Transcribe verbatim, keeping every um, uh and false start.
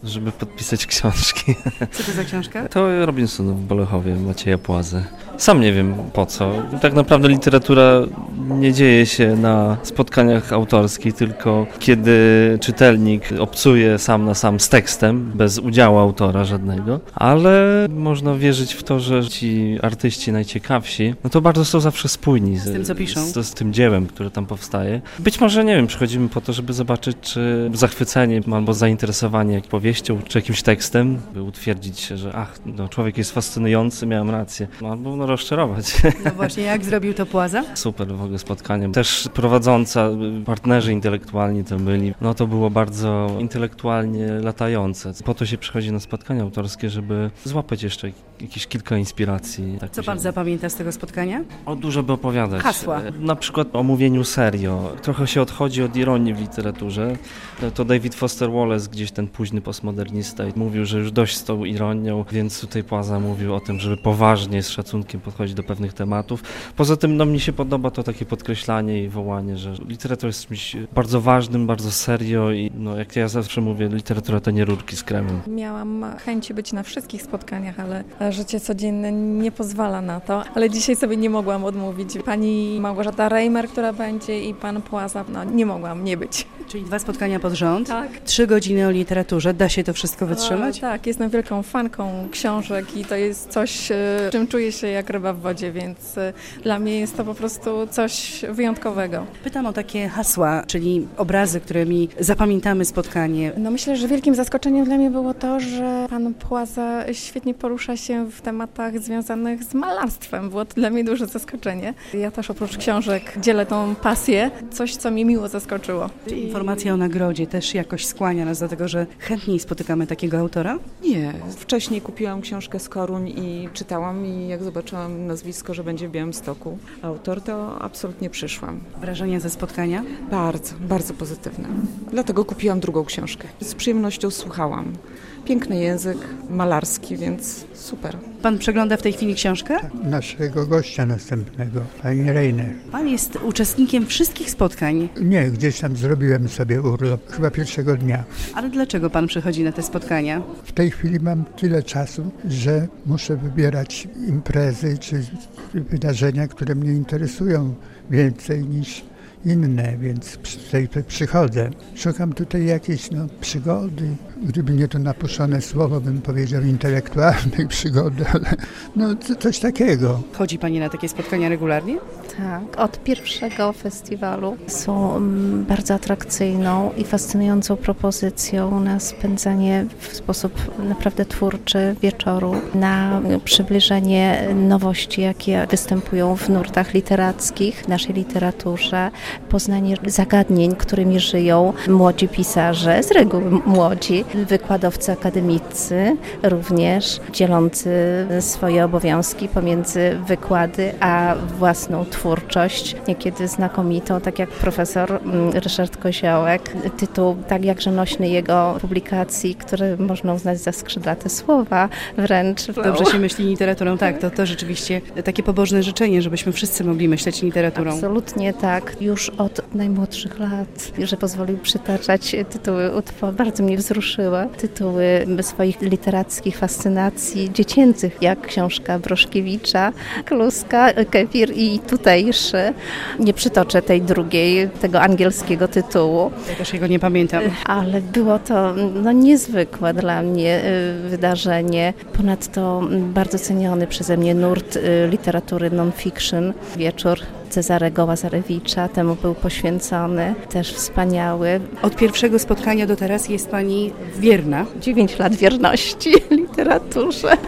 żeby podpisać książki. Co to za książka? To Robinsonów w Bolechowie, Macieja Płazy. Sam nie wiem po co. Tak naprawdę literatura nie dzieje się na spotkaniach autorskich, tylko kiedy czytelnik obcuje sam na sam z tekstem, bez udziału autora żadnego, ale można wierzyć w to, że ci artyści najciekawsi, no to bardzo są zawsze spójni z, z tym, co piszą. Z, z tym dziełem, które tam powstaje. Być może, nie wiem, przychodzimy po to, żeby zobaczyć, czy zachwycenie albo zainteresowanie jak powieścią, czy jakimś tekstem, by utwierdzić się, że ach, no, człowiek jest fascynujący, miałem rację. No, albo no, rozczarować. No właśnie, jak zrobił to Płaza? Super w ogóle spotkanie. Też prowadząca, partnerzy intelektualni to byli. No to było bardzo intelektualnie latające. Po to się przychodzi na spotkania autorskie, żeby złapać jeszcze jakieś kilka inspiracji. Tak Co pan zapamięta z tego spotkania? O, dużo by opowiadać. Hasła. Na przykład o mówieniu serio. Trochę się odchodzi od ironii w literaturze. To David Foster Wallace, gdzieś ten późny postmodernista, mówił, że już dość z tą ironią, więc tutaj Płaza mówił o tym, żeby poważnie, z szacunkiem podchodzić do pewnych tematów. Poza tym no, mi się podoba to takie podkreślanie i wołanie, że literatura jest czymś bardzo ważnym, bardzo serio i no, jak ja zawsze mówię, literatura to nie rurki z kremem. Miałam chęci być na wszystkich spotkaniach, ale życie codzienne nie pozwala na to, ale dzisiaj sobie nie mogłam odmówić. Pani Małgorzata Reimer, która będzie, i pan Płaza, no nie mogłam nie być. Czyli dwa spotkania pod rząd, tak. Trzy godziny o literaturze. Da się to wszystko wytrzymać? O, tak, jestem wielką fanką książek i to jest coś, czym czuję się jak ryba w wodzie, więc dla mnie jest to po prostu coś wyjątkowego. Pytam o takie hasła, czyli obrazy, którymi zapamiętamy spotkanie. No myślę, że wielkim zaskoczeniem dla mnie było to, że pan Płaza świetnie porusza się w tematach związanych z malarstwem. Było to dla mnie duże zaskoczenie. Ja też oprócz książek dzielę tą pasję, coś co mnie miło zaskoczyło. Czy informacja o nagrodzie też jakoś skłania nas do tego, że chętniej spotykamy takiego autora? Nie. Wcześniej kupiłam książkę z Koruń i czytałam i jak zobaczyłam nazwisko, że będzie w Białymstoku autor, to absolutnie przyszłam. Wrażenia ze spotkania? Bardzo, bardzo pozytywne. Dlatego kupiłam drugą książkę. Z przyjemnością słuchałam. Piękny język, malarski, więc super. Pan przegląda w tej chwili książkę? Tak, naszego gościa następnego, pani Reiner. Pan jest uczestnikiem wszystkich spotkań. Nie, gdzieś tam zrobiłem sobie urlop, chyba pierwszego dnia. Ale dlaczego pan przychodzi na te spotkania? W tej chwili mam tyle czasu, że muszę wybierać imprezy czy wydarzenia, które mnie interesują więcej niż inne, więc tutaj przychodzę. Szukam tutaj jakiejś no, przygody. Gdyby nie to napuszczone słowo, bym powiedział intelektualnej przygody, ale no coś takiego. Chodzi pani na takie spotkania regularnie? Tak, od pierwszego festiwalu są um, bardzo atrakcyjną i fascynującą propozycją na spędzanie w sposób naprawdę twórczy wieczoru, na przybliżenie nowości, jakie występują w nurtach literackich, w naszej literaturze, poznanie zagadnień, którymi żyją młodzi pisarze, z reguły młodzi, wykładowcy akademicy, również dzielący swoje obowiązki pomiędzy wykłady a własną twórczość, niekiedy znakomitą, tak jak profesor Ryszard Koziołek. Tytuł tak jakże nośny jego publikacji, który można uznać za skrzydlate słowa wręcz. Dobrze się myśli literaturą, tak, to, to rzeczywiście takie pobożne życzenie, żebyśmy wszyscy mogli myśleć literaturą. Absolutnie tak, już od najmłodszych lat, że pozwolił przytaczać tytuły utworów, bardzo mnie wzruszyły tytuły swoich literackich fascynacji dziecięcych, jak książka Broszkiewicza, Kluska, Kefir i tutejszy. Nie przytoczę tej drugiej, tego angielskiego tytułu. Ja też jego nie pamiętam. Ale było to no, niezwykłe dla mnie wydarzenie. Ponadto bardzo ceniony przeze mnie nurt literatury non-fiction. Wieczór Cezarego Łazarewicza temu był poświęcony, też wspaniały. Od pierwszego spotkania do teraz jest pani wierna. Dziewięć lat wierności literaturze.